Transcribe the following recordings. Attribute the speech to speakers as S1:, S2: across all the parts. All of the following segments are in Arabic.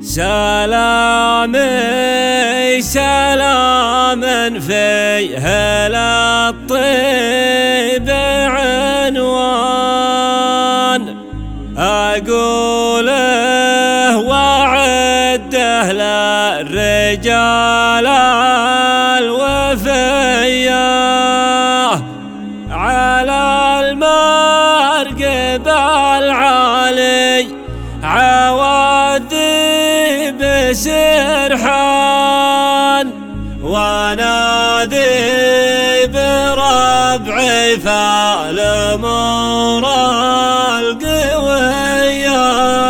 S1: سلامي سلام فيه للطيب عنوان، أقوله وعده للرجال الوفية، على المرقب العالي عوادي بسرحان، ونادي بربعي فالأمور القوية.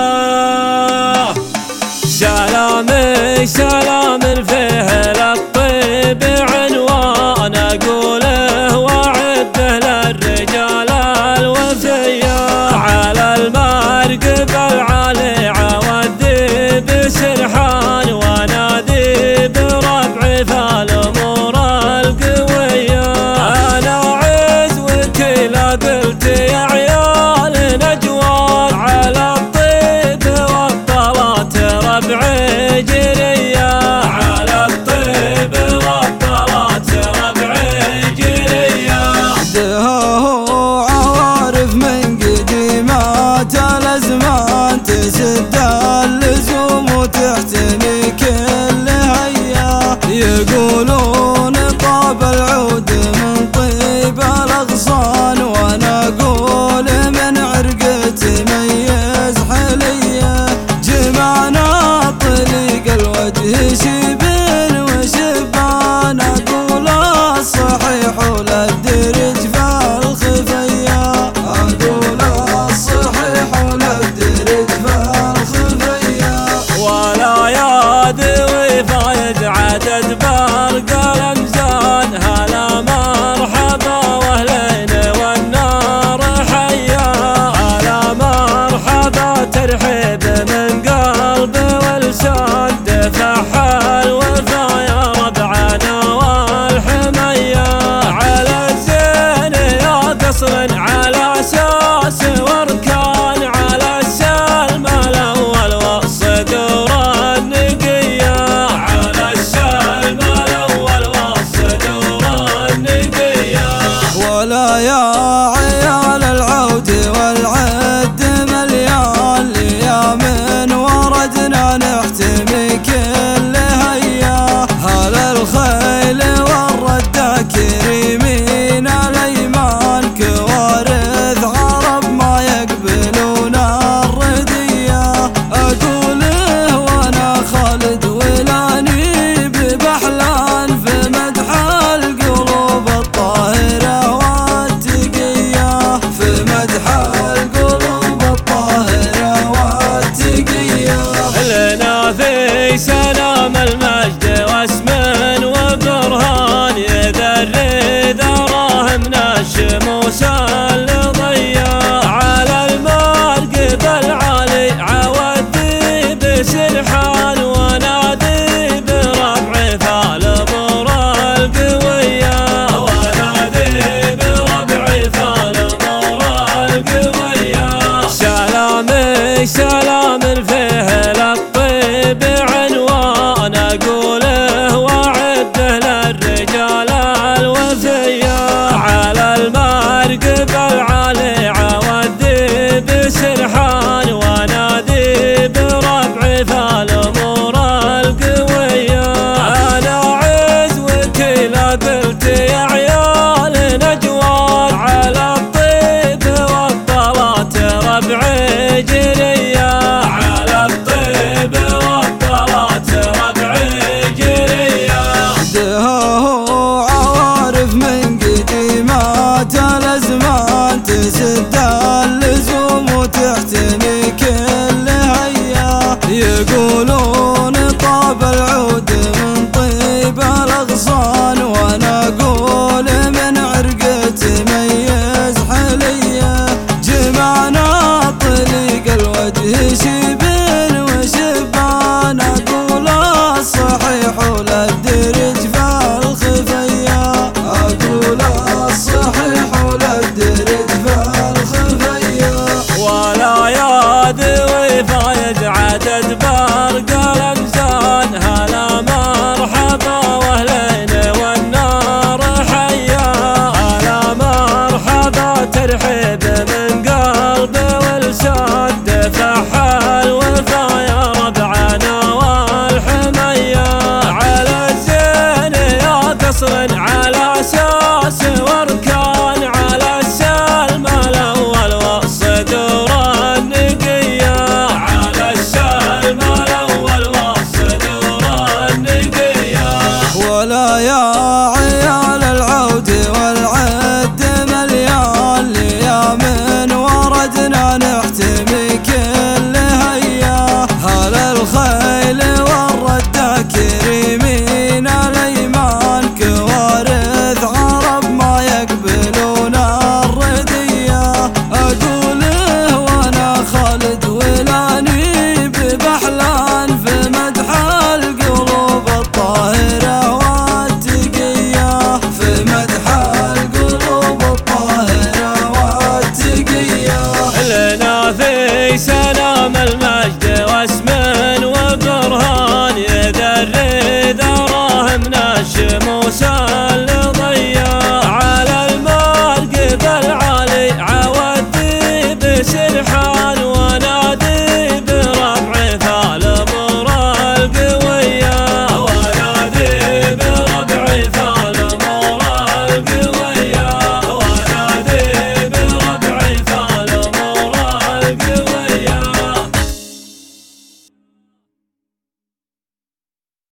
S1: سلامي سلام فيه للطيب عنوان، أقوله وعده للرجال الوفية، على المرقب العالي عودي بسرحان، ونادي بربعي فالأمور القوية. أنا عز وكيل قلت يا عيال نجوى، على الطيب والطلات ربعي جرية، على الطيب والطلات ربعي جرية.
S2: دهو عوارف من قديمات الأزمان، تسد اللزوم وتحتمي كل هيا، يقولون طاب العود من طيب الأغصان، وانا اقول من عرق تميز حلية، جمعنا طليق الوجه شبين وشبان، اقول الصحيح وللدرج فالخفية، اقول الصحيح وللدرج فالخفية.
S1: ولا يدوي فايد عدد برق الأمزان، هلا مرحبا واهلين والنار حيا، هلا مرحبا ترحيب من قلب ولسان، دفح الوفا يا ربعنا والحمية، على الزين يا قصر على أساس واركان، على السلم الأول والصدور النقية، على السلم الأول والصدور النقية.
S2: ولا يا عيال العود والعد مليان، ليام وردنا نحتمي كل هيا، هل الخيل والردة كريمين الأيمان، كوارث عرب ما يقبلون الردية، أقوله وانا خالد ولاني ببحلان، في مدح القلوب الطاهرة والتقية، في مدح القلوب الطاهرة والتقية.
S1: لنا في سلام المجد واسم وبرهان، يذري دراهمنا الشموس الضيا، على المرقب العالي عودي بسرحان، ونادي بربعي فالأمور القوية، ونادي بربعي فالأمور القوية. سلامي سلام فيه للطيب عنوان، أقوله وعده للرجال الوفية، على المرقب العالي عودي بسرحان، ونادي بربعي فالأمور القوية. أنا عز وكيل قلت يا عيال نجوى، على الطيب والطلات ربعي جرية، على الطيب والطلات ربعي جرية.
S2: دهو عوارف من قديمات الأزمان، تسد اللزوم وتحتمي كل هيا، يقول